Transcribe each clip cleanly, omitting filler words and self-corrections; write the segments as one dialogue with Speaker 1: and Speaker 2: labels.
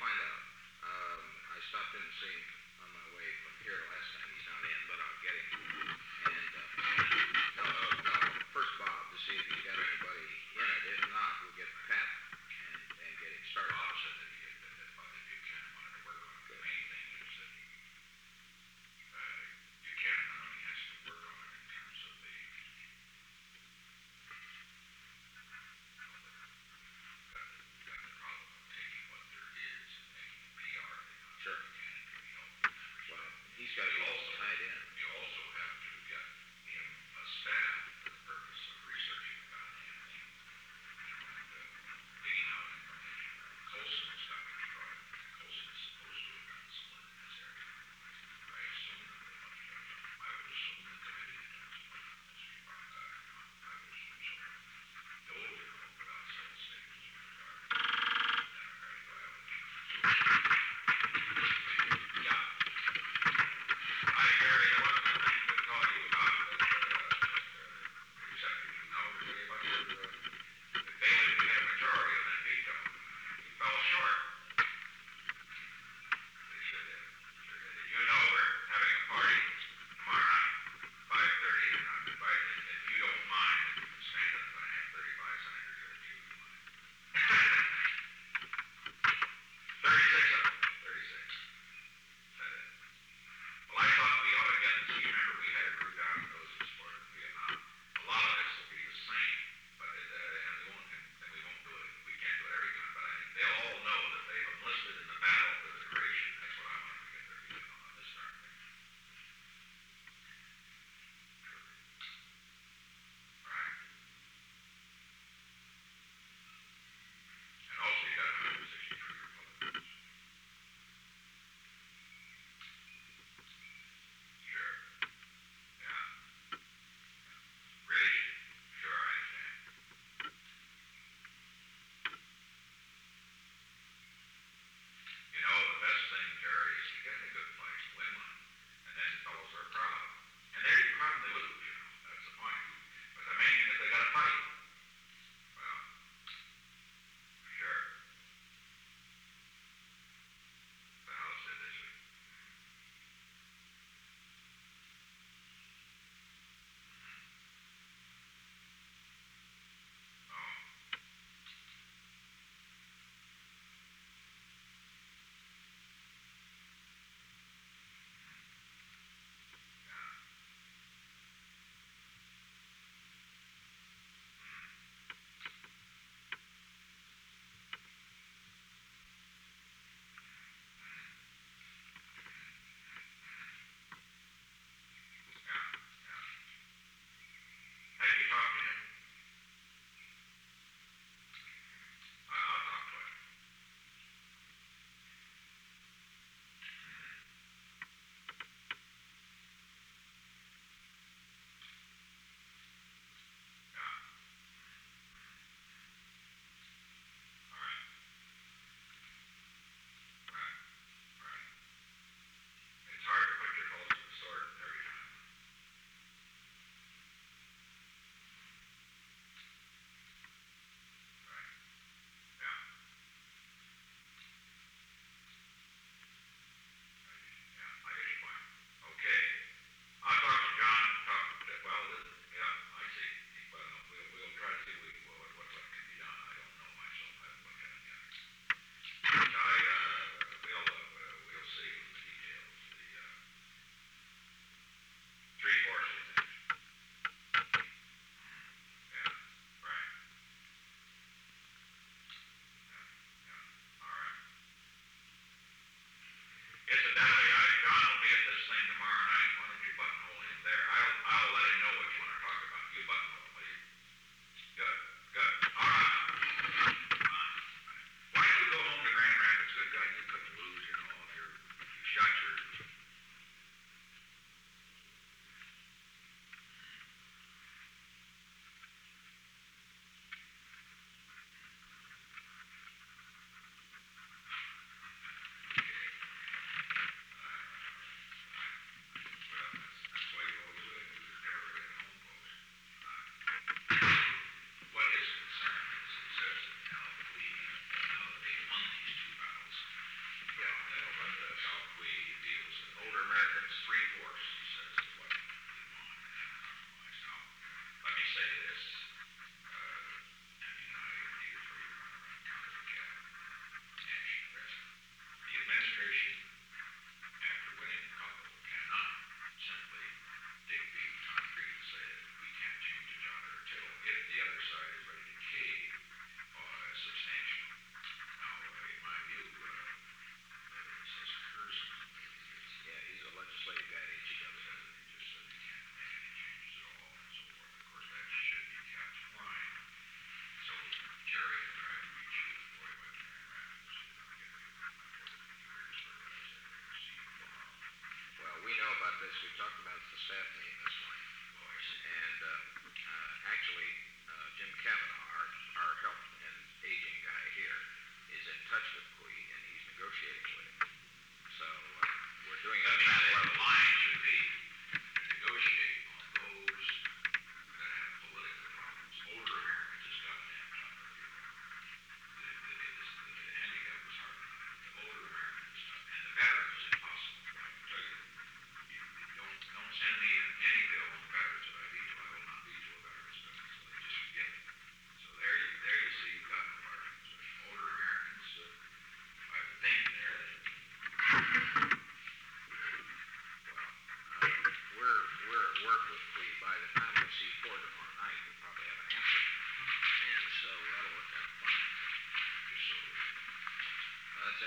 Speaker 1: find out. I stopped in to see him on my way from here last time. He's not in, but I'll get him. And no, first Bob to see if he's got anybody in it. If not, we'll get Pat and get him started.
Speaker 2: Bob said that Buchanan wanted to work on it. The main thing is that Buchanan not only has to work on it in terms of the got the problem of taking what there is and making PR.
Speaker 1: Sure.
Speaker 2: Buchanan can be helpful in that respect.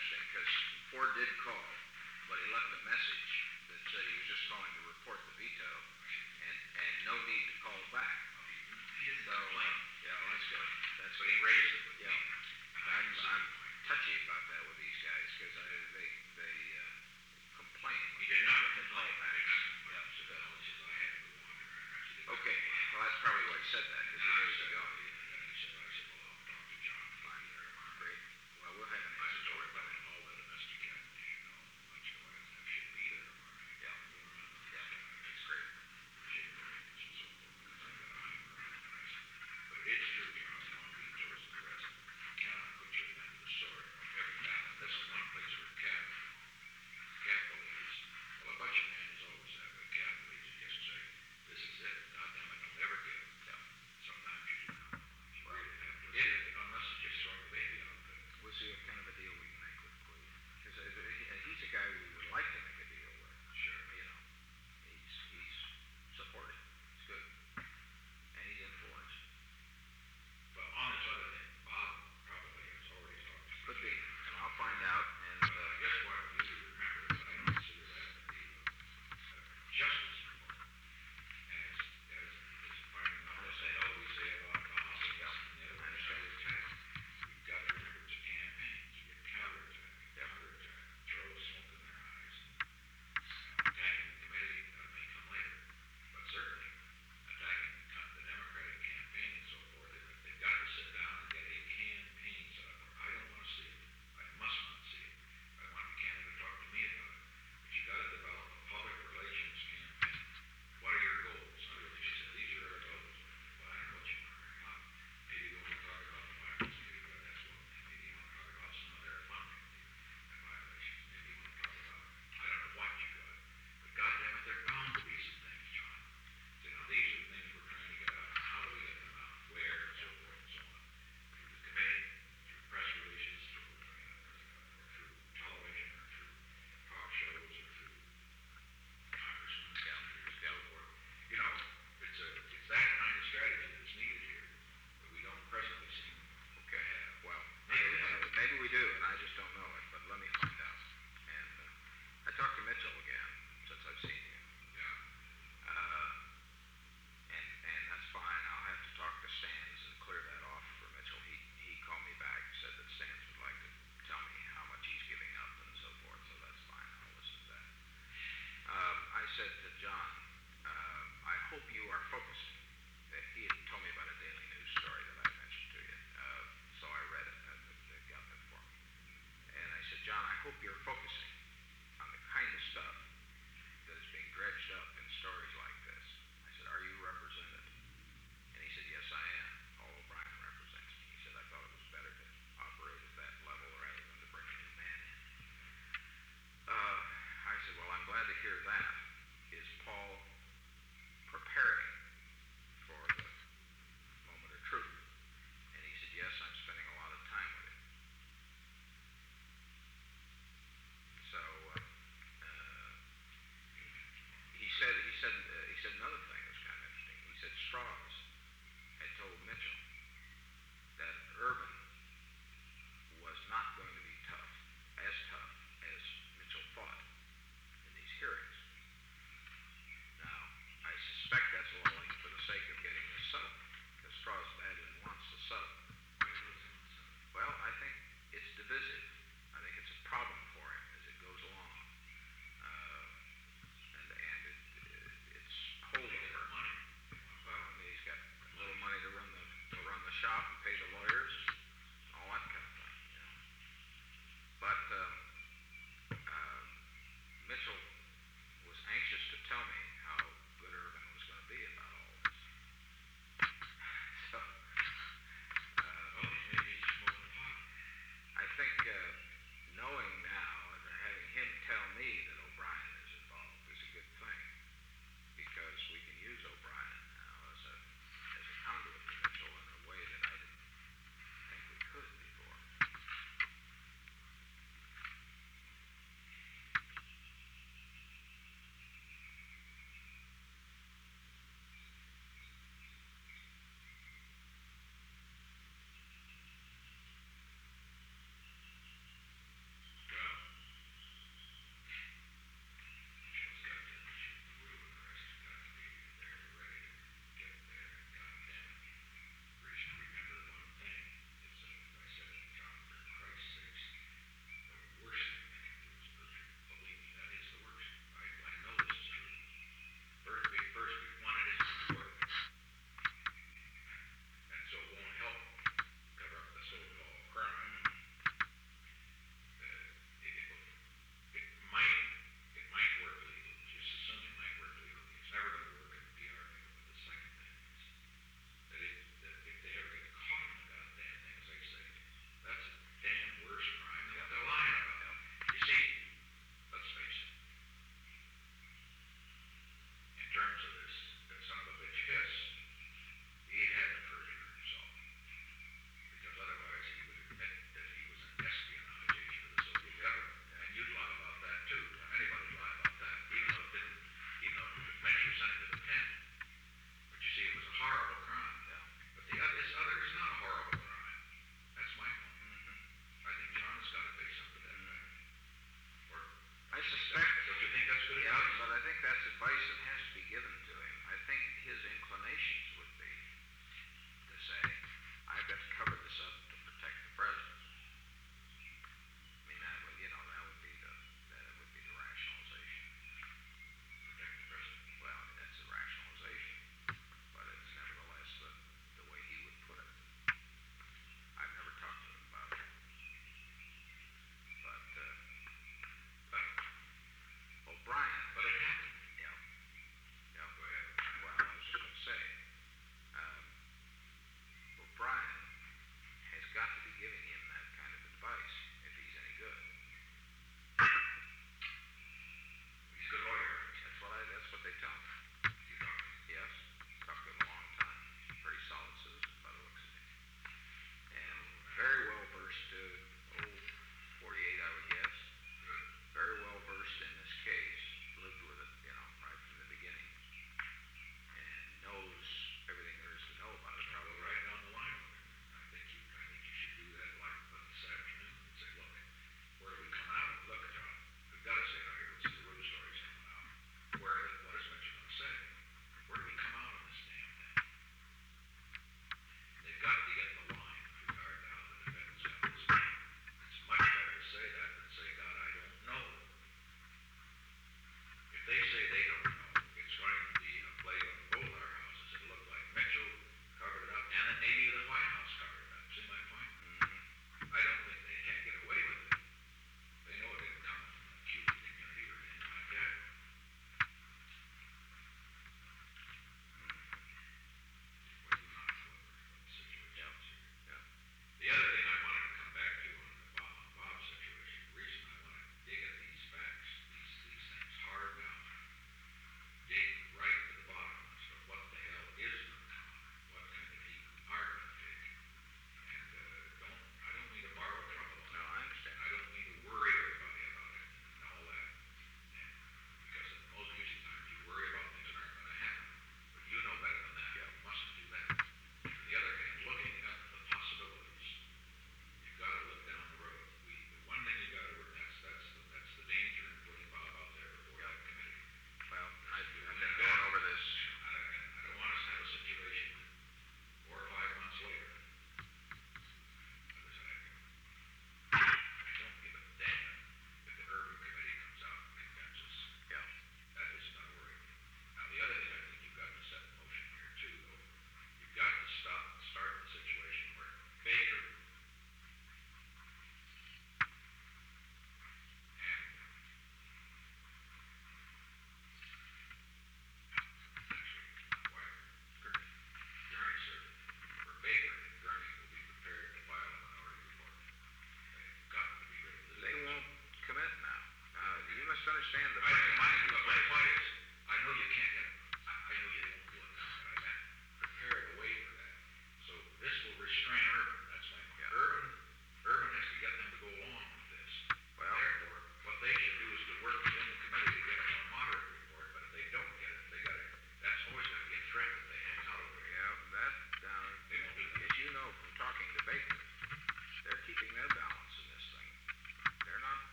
Speaker 1: interesting, because Ford did call, but he left a message that said he was just calling to report the veto, and no need to call back.
Speaker 2: He didn't
Speaker 1: So,
Speaker 2: complain,
Speaker 1: yeah, well, that's good. That's
Speaker 2: but
Speaker 1: good.
Speaker 2: he raised it with me.
Speaker 1: Yeah. I'm touchy about that with these guys, because they complain.
Speaker 2: He did not
Speaker 1: They call
Speaker 2: complain.
Speaker 1: back.
Speaker 2: He did not complain.
Speaker 1: Yeah.
Speaker 2: He said, "Oh," he says, "I had to go on there." And I said,
Speaker 1: Okay, well, that's probably why he said that, because he
Speaker 2: And I
Speaker 1: knows
Speaker 2: said,
Speaker 1: you
Speaker 2: "Oh,"
Speaker 1: gone.
Speaker 2: and he said, "Well, I'll talk to John.
Speaker 1: Fine.
Speaker 2: There tomorrow."
Speaker 1: Great. Well, we'll have an
Speaker 2: I
Speaker 1: answer
Speaker 2: told
Speaker 1: for
Speaker 2: him
Speaker 1: it.
Speaker 2: about all the domestic cabinets, you know, much of it should be there tomorrow.
Speaker 1: Yeah. Yeah, that's great.
Speaker 2: But it is true, John, long being towards the rest. You cannot put your hand to the sword on every battle. This is one place where capital is, well, a bunch of men is always that way. Capital is you just say, this is it, God damn it, don't ever give.
Speaker 1: Yeah.
Speaker 2: Sometimes you do not. You
Speaker 1: Well,
Speaker 2: really have to. Unless you just throw the baby out there.
Speaker 1: We'll see what kind of a deal we can make with Cleve. Because he's a guy we would like to make a deal with.
Speaker 2: Sure.
Speaker 1: You know, he's supportive. It's good. And he's influenced.
Speaker 2: But on this other thing, Bob probably has already talked to
Speaker 1: Could be. And I'll find out. And
Speaker 2: I guess what you need to remember is I don't consider that to be justice reform. As finding out what they always say about the housing and the other side of the tax. You've got to remember it's a campaign. You get counterattack, throw smoke in their eyes. Attacking the committee may come later. But certainly attacking the Democratic campaign and so forth, they've got to sit down and get a campaign set up. I don't want to see it. I must not see it. I want Buchanan to talk to me about it. But you got to develop a public relations campaign. What are your goals? She said, these are our goals. Well, I don't know what you want to bring up. Maybe you want to talk about the violence, maybe that's one thing. Maybe you want to talk about some of their funding and violations. Maybe you want to talk about, I don't know what you got. But goddamn it, there are bound to be some things, John. You know, these are the things we're trying to get out. How do we get them out? Where? And so forth and so on. Through the committee, through press releases, through television, or through talk shows, or through congressmen, senators, so forth. You know, it's that kind of strategy that's needed here that we don't presently seem to have.
Speaker 1: well,
Speaker 2: Maybe
Speaker 1: maybe we do, and I just don't know it. But let me find out. And I talked to Mitchell again since I've seen him.
Speaker 2: Yeah.
Speaker 1: And that's fine. I'll have to talk to Stans and clear that off for Mitchell. He called me back and said that Stans would like to tell me how much he's giving up and so forth, so that's fine. I'll listen to that. I said to John, I hope you are focusing. He had told me about a Daily News story that I mentioned to you, so I read it. It got that for me. And I said, John, I hope you're focusing on the kind of stuff that is being dredged up in stories like this. I said, are you represented? And he said, yes, I am. Paul O'Brien represents me. He said, I thought it was better to operate at that level rather than to bring a new man in. I said, well, I'm glad to hear that. Is Paul preparing for the moment of truth? And he said, yes, I'm spending a lot of time with him.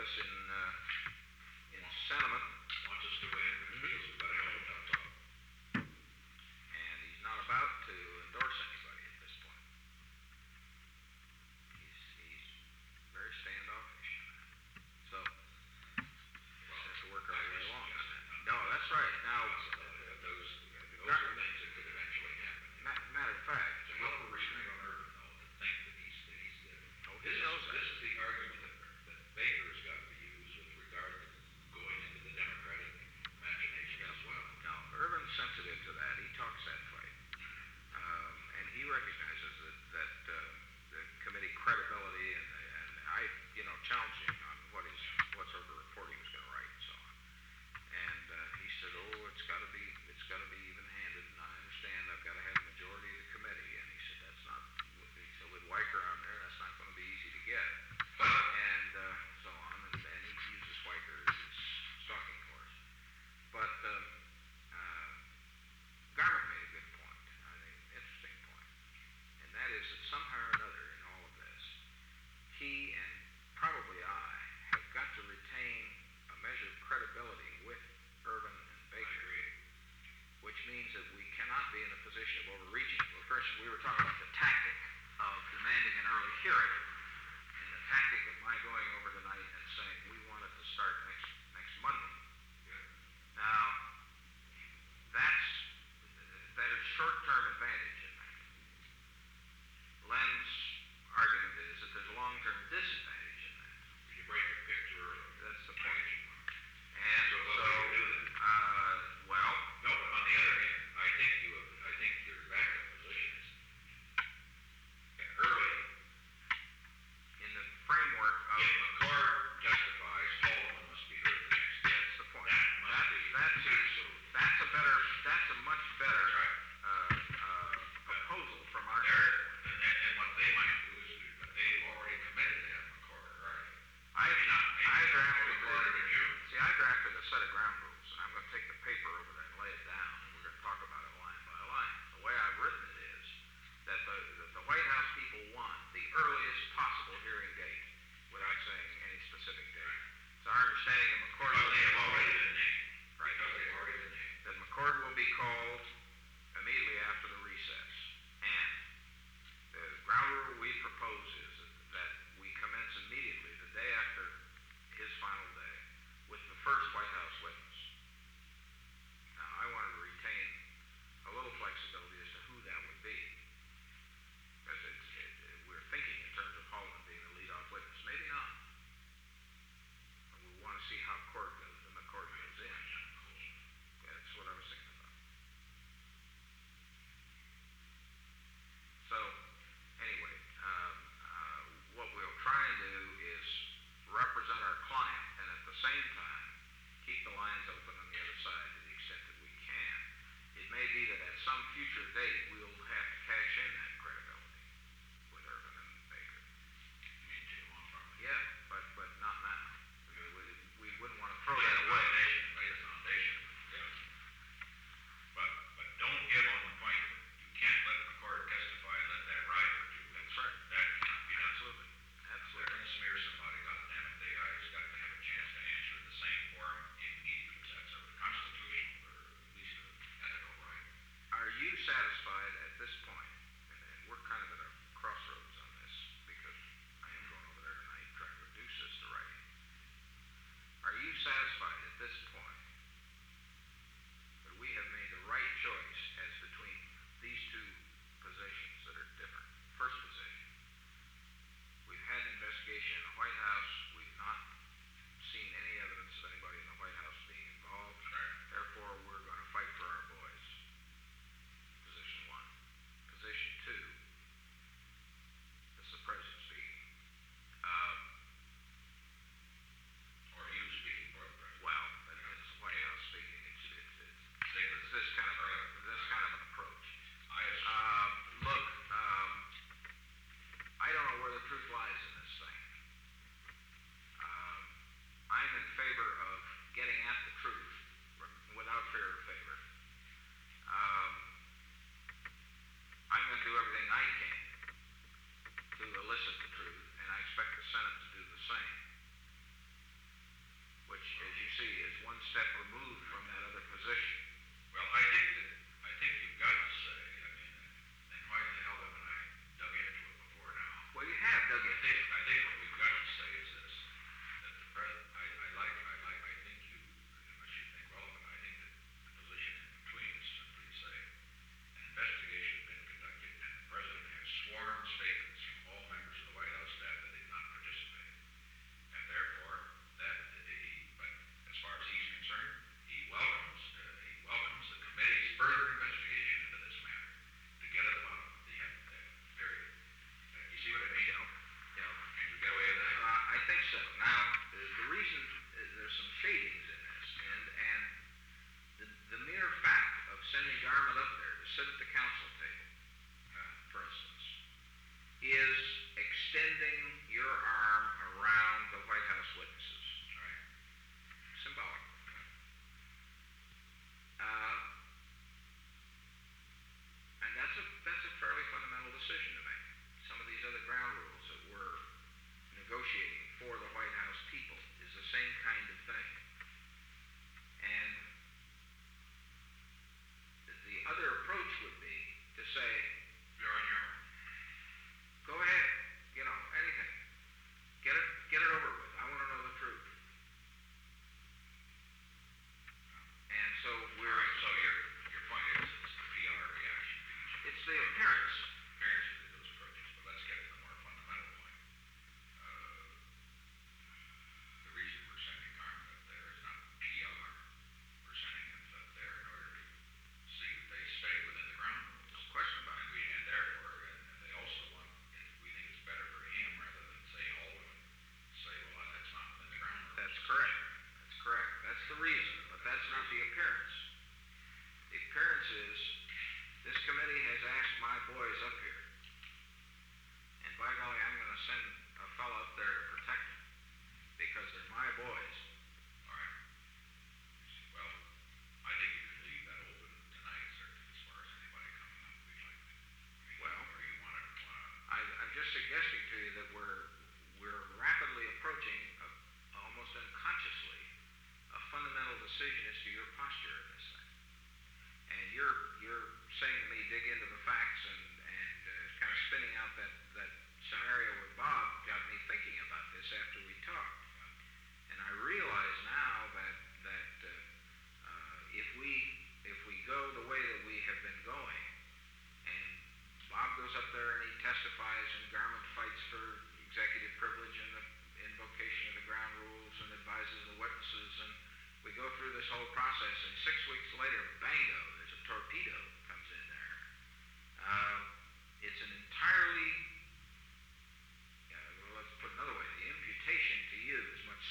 Speaker 1: us in sentiment,
Speaker 2: Wants us to win, and feels we've got a hell of a tough talk.
Speaker 1: and he's not about to endorse anybody at this point. He's very standoffish. So,
Speaker 2: Well,
Speaker 1: has to work our way along.
Speaker 2: No,
Speaker 1: No, that's right. Now,
Speaker 2: those are things that could eventually happen.
Speaker 1: matter of fact,
Speaker 2: It's a hell of a restraint on Irvin, though, to think that he's
Speaker 1: oh, he knows that.
Speaker 2: This is the argument that Baker's got to use with regard to going into the Democratic imagination as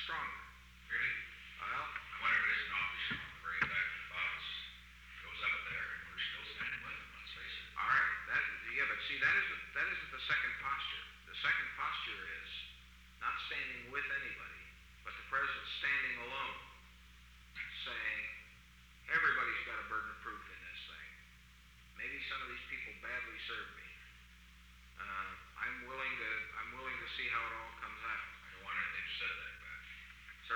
Speaker 1: stronger.
Speaker 2: Really?
Speaker 1: Well,
Speaker 2: I wonder if it's not awfully strong. Very back to the boss goes up there, and we're still standing with him. Let's face it.
Speaker 1: all right, but see, that isn't the second posture. The second posture is not standing with anybody, but the president standing alone, saying, everybody's got a burden of proof in this thing. Maybe some of these people badly served me. I'm willing to see how it all comes out.
Speaker 2: I don't want anything said like that.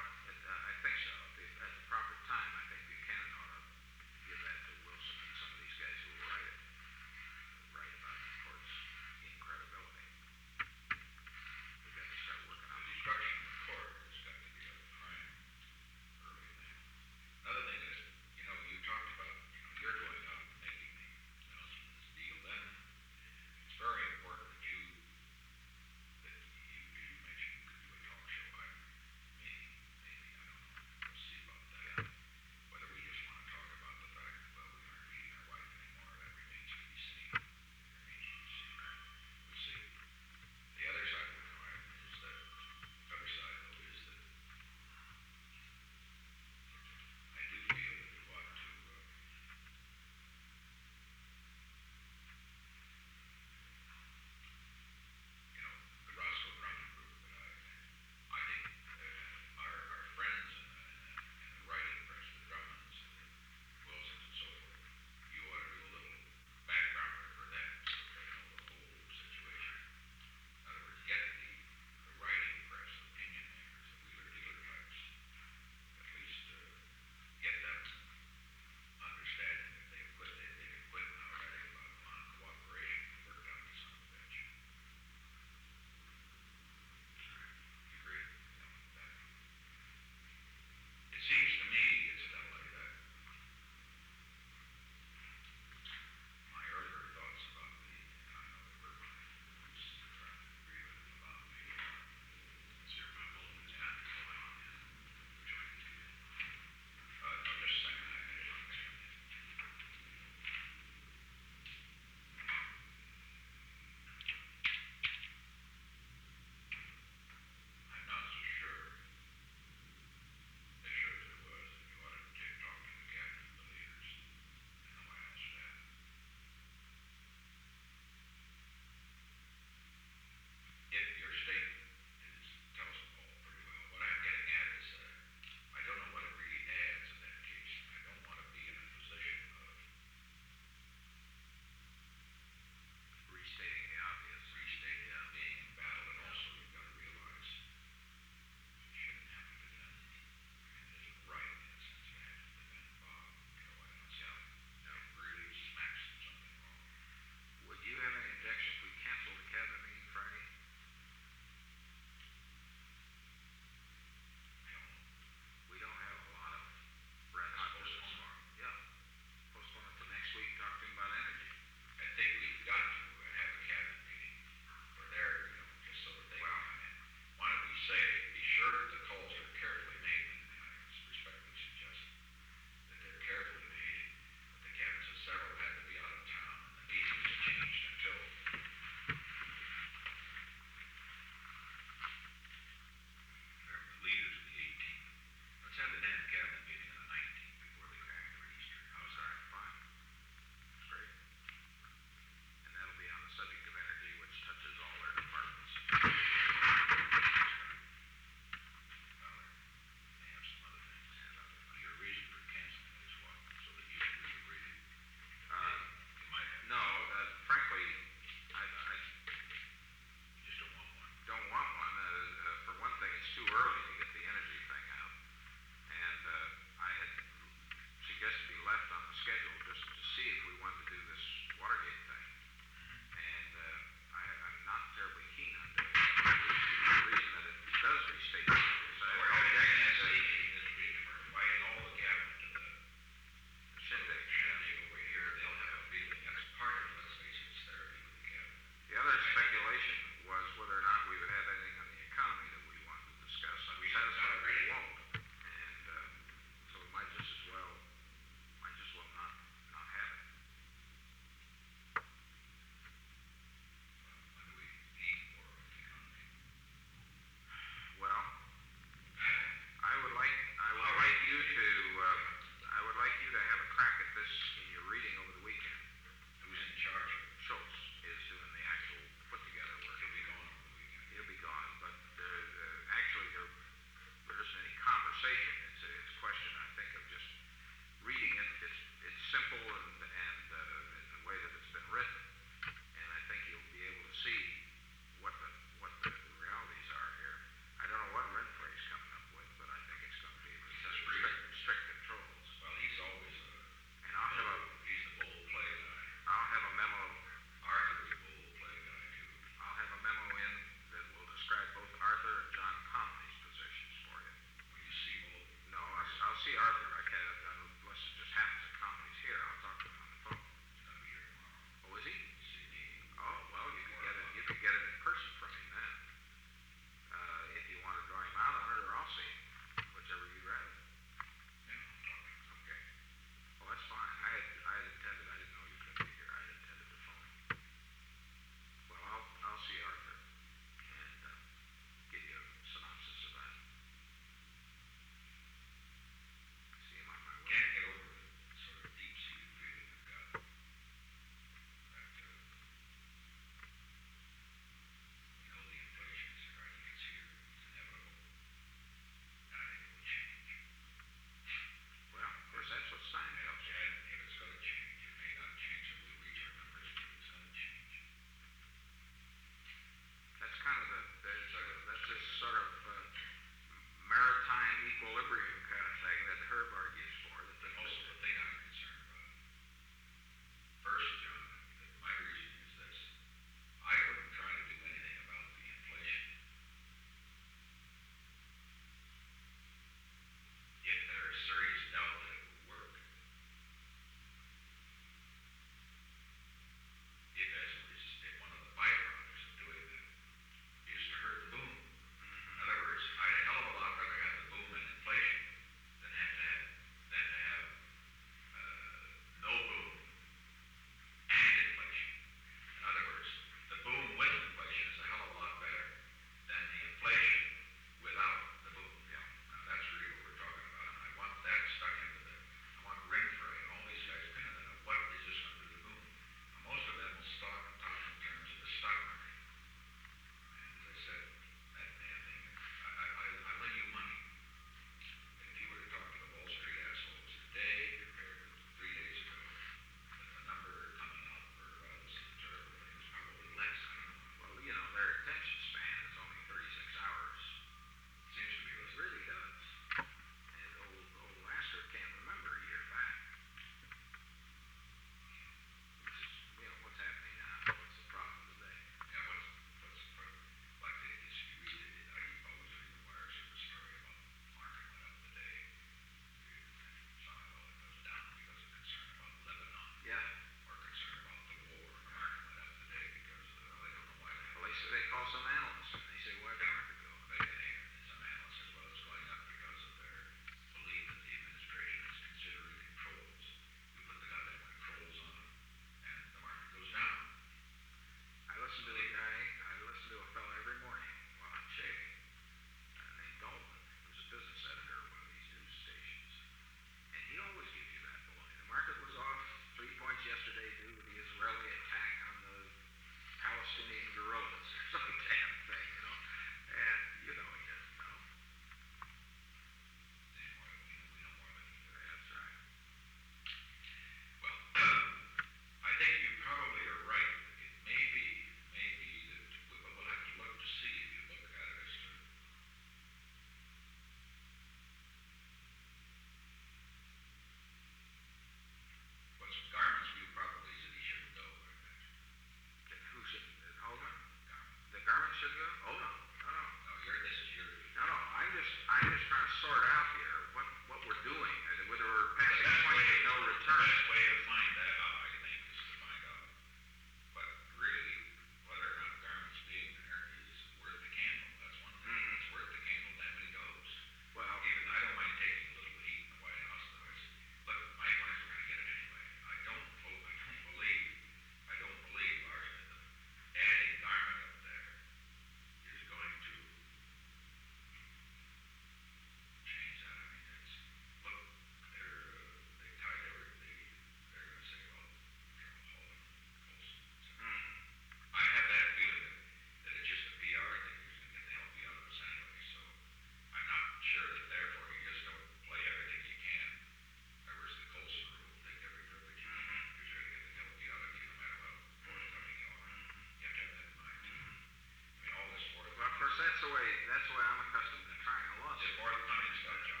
Speaker 1: the way I'm accustomed to trying a lawsuit.
Speaker 2: It's forthcoming stuff, John.